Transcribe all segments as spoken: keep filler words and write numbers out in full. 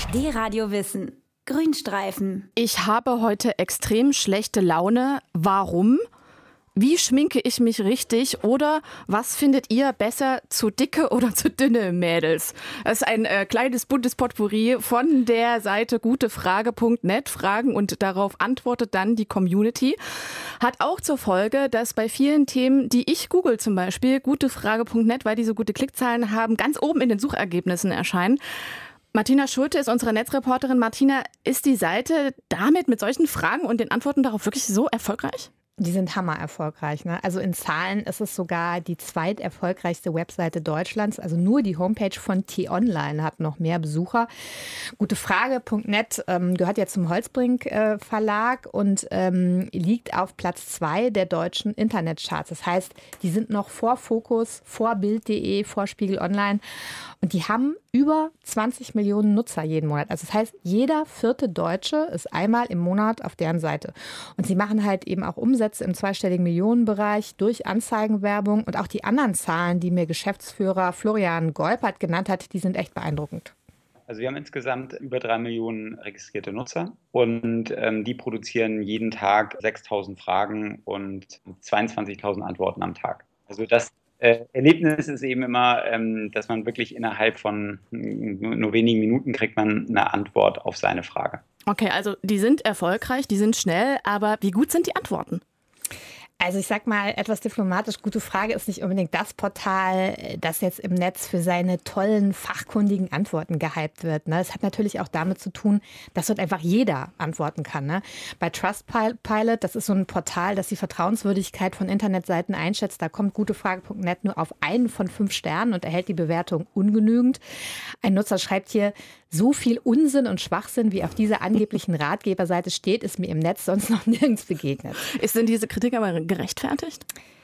D-Radio Wissen. Grünstreifen. Ich habe heute extrem schlechte Laune. Warum? Wie schminke ich mich richtig? Oder was findet ihr besser, zu dicke oder zu dünne Mädels? Das ist ein äh, kleines buntes Potpourri von der Seite gutefrage punkt net. Fragen und darauf antwortet dann die Community. Hat auch zur Folge, dass bei vielen Themen, die ich google zum Beispiel, gutefrage punkt net, weil die so gute Klickzahlen haben, ganz oben in den Suchergebnissen erscheinen. Martina Schulte ist unsere Netzreporterin. Martina, ist die Seite damit mit solchen Fragen und den Antworten darauf wirklich so erfolgreich? Die sind hammer erfolgreich. Ne? Also in Zahlen ist es sogar die zweiterfolgreichste Webseite Deutschlands. Also nur die Homepage von T-Online hat noch mehr Besucher. gutefrage punkt net ähm, gehört ja zum Holzbrink äh, Verlag und ähm, liegt auf Platz zwei der deutschen Internetcharts. Das heißt, die sind noch vor Focus, vor Bild punkt de, vor Spiegel Online. Und die haben über zwanzig Millionen Nutzer jeden Monat. Also das heißt, jeder vierte Deutsche ist einmal im Monat auf deren Seite. Und sie machen halt eben auch Umsätze im zweistelligen Millionenbereich durch Anzeigenwerbung. Und auch die anderen Zahlen, die mir Geschäftsführer Florian Golpert genannt hat, die sind echt beeindruckend. Also wir haben insgesamt über drei Millionen registrierte Nutzer und ähm, die produzieren jeden Tag sechstausend Fragen und zweiundzwanzigtausend Antworten am Tag. Also das Äh, Erlebnis ist eben immer, ähm, dass man wirklich innerhalb von nur, nur wenigen Minuten kriegt man eine Antwort auf seine Frage. Okay, also die sind erfolgreich, die sind schnell, aber wie gut sind die Antworten? Also ich sag mal, etwas diplomatisch, gute Frage ist nicht unbedingt das Portal, das jetzt im Netz für seine tollen, fachkundigen Antworten gehypt wird. Ne? Es hat natürlich auch damit zu tun, dass dort einfach jeder antworten kann. Ne? Bei Trustpilot, das ist so ein Portal, das die Vertrauenswürdigkeit von Internetseiten einschätzt, da kommt gutefrage punkt net nur auf einen von fünf Sternen und erhält die Bewertung ungenügend. Ein Nutzer schreibt hier, so viel Unsinn und Schwachsinn, wie auf dieser angeblichen Ratgeberseite steht, ist mir im Netz sonst noch nirgends begegnet. Ist denn diese Kritik aber gerechtfertigt?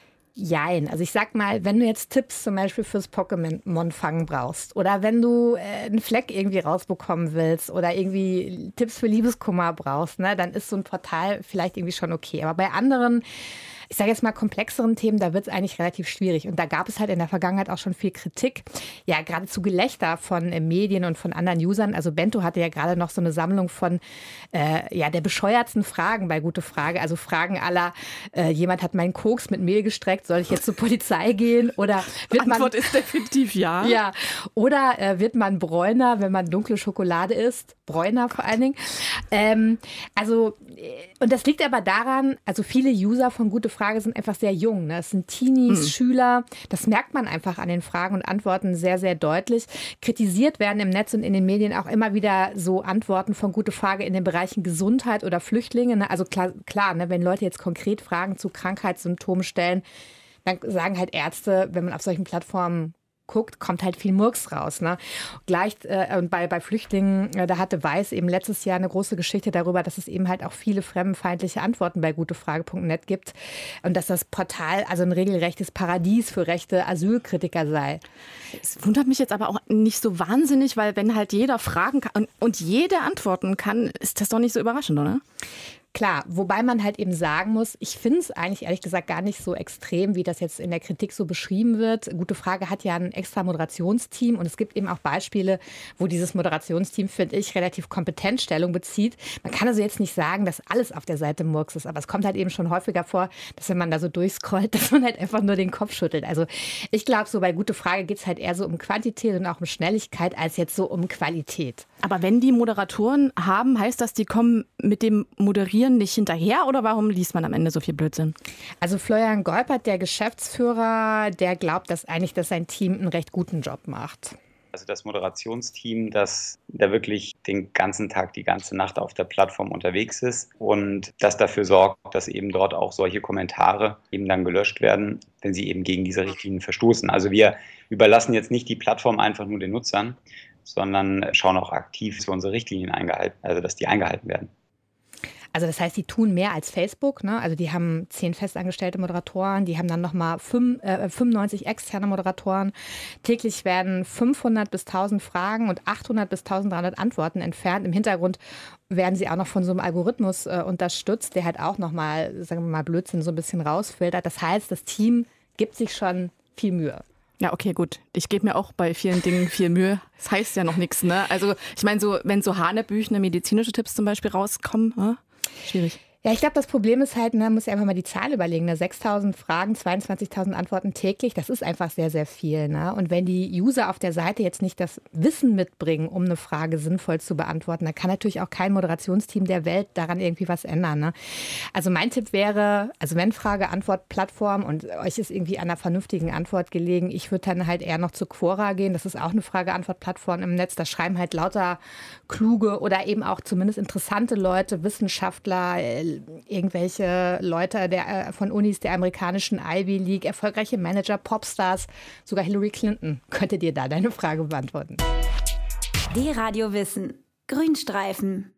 Jein. Also ich sag mal, wenn du jetzt Tipps zum Beispiel fürs Pokémon-Fangen brauchst oder wenn du äh, einen Fleck irgendwie rausbekommen willst oder irgendwie Tipps für Liebeskummer brauchst, ne, dann ist so ein Portal vielleicht irgendwie schon okay. Aber bei anderen, ich sage jetzt mal komplexeren Themen, da wird es eigentlich relativ schwierig. Und da gab es halt in der Vergangenheit auch schon viel Kritik. Ja, geradezu Gelächter von äh, Medien und von anderen Usern. Also Bento hatte ja gerade noch so eine Sammlung von äh, ja, der bescheuertsten Fragen bei Gute Frage. Also Fragen aller, äh, jemand hat meinen Koks mit Mehl gestreckt, soll ich jetzt zur Polizei gehen? Oder wird man, Antwort ist definitiv ja. Ja. Oder äh, wird man bräuner, wenn man dunkle Schokolade isst? Bräuner vor allen Dingen. Ähm, also, und das liegt aber daran, also viele User von Gute Frage sind einfach sehr jung. Ne? Es sind Teenies, mhm. Schüler. Das merkt man einfach an den Fragen und Antworten sehr, sehr deutlich. Kritisiert werden im Netz und in den Medien auch immer wieder so Antworten von Gute Frage in den Bereichen Gesundheit oder Flüchtlinge. Ne? Also klar, klar ne? Wenn Leute jetzt konkret Fragen zu Krankheitssymptomen stellen, dann sagen halt Ärzte, wenn man auf solchen Plattformen guckt, kommt halt viel Murks raus. Ne? Gleich äh, bei, bei Flüchtlingen, äh, da hatte Weiß eben letztes Jahr eine große Geschichte darüber, dass es eben halt auch viele fremdenfeindliche Antworten bei gutefrage punkt net gibt und dass das Portal also ein regelrechtes Paradies für rechte Asylkritiker sei. Es wundert mich jetzt aber auch nicht so wahnsinnig, weil wenn halt jeder fragen kann und, und jeder antworten kann, ist das doch nicht so überraschend, oder? Klar, wobei man halt eben sagen muss, ich finde es eigentlich ehrlich gesagt gar nicht so extrem, wie das jetzt in der Kritik so beschrieben wird. Gute Frage hat ja ein extra Moderationsteam und es gibt eben auch Beispiele, wo dieses Moderationsteam, finde ich, relativ kompetent Stellung bezieht. Man kann also jetzt nicht sagen, dass alles auf der Seite Murks ist, aber es kommt halt eben schon häufiger vor, dass wenn man da so durchscrollt, dass man halt einfach nur den Kopf schüttelt. Also ich glaube, so bei Gute Frage geht es halt eher so um Quantität und auch um Schnelligkeit als jetzt so um Qualität. Aber wenn die Moderatoren haben, heißt das, die kommen mit dem Moderieren nicht hinterher oder warum liest man am Ende so viel Blödsinn? Also Florian Golpert, der Geschäftsführer, der glaubt, dass eigentlich dass sein Team einen recht guten Job macht. Also das Moderationsteam, das da wirklich den ganzen Tag, die ganze Nacht auf der Plattform unterwegs ist und das dafür sorgt, dass eben dort auch solche Kommentare eben dann gelöscht werden, wenn sie eben gegen diese Richtlinien verstoßen. Also wir überlassen jetzt nicht die Plattform einfach nur den Nutzern, sondern schauen auch aktiv, dass unsere Richtlinien eingehalten, also dass die eingehalten werden. Also das heißt, die tun mehr als Facebook. Ne? Also die haben zehn festangestellte Moderatoren, die haben dann nochmal fünfundneunzig externe Moderatoren. Täglich werden fünfhundert bis tausend Fragen und achthundert bis dreizehnhundert Antworten entfernt. Im Hintergrund werden sie auch noch von so einem Algorithmus äh, unterstützt, der halt auch nochmal, sagen wir mal, Blödsinn so ein bisschen rausfiltert. Das heißt, das Team gibt sich schon viel Mühe. Ja, okay, gut. Ich gebe mir auch bei vielen Dingen viel Mühe. Das heißt ja noch nichts, ne? Also ich meine, so, wenn so hanebüchene medizinische Tipps zum Beispiel rauskommen, ne? Schwierig. Ja, ich glaube, das Problem ist halt, man muss ja einfach mal die Zahl überlegen. Ne? sechstausend Fragen, zweiundzwanzigtausend Antworten täglich, das ist einfach sehr, sehr viel. Ne? Und wenn die User auf der Seite jetzt nicht das Wissen mitbringen, um eine Frage sinnvoll zu beantworten, dann kann natürlich auch kein Moderationsteam der Welt daran irgendwie was ändern. Ne? Also mein Tipp wäre, also wenn Frage-Antwort-Plattform und euch ist irgendwie an einer vernünftigen Antwort gelegen, ich würde dann halt eher noch zu Quora gehen. Das ist auch eine Frage-Antwort-Plattform im Netz. Da schreiben halt lauter kluge oder eben auch zumindest interessante Leute, Wissenschaftler, irgendwelche Leute der, von Unis der amerikanischen Ivy League, erfolgreiche Manager, Popstars, sogar Hillary Clinton könnte dir da deine Frage beantworten. D-Radio Wissen. Grünstreifen.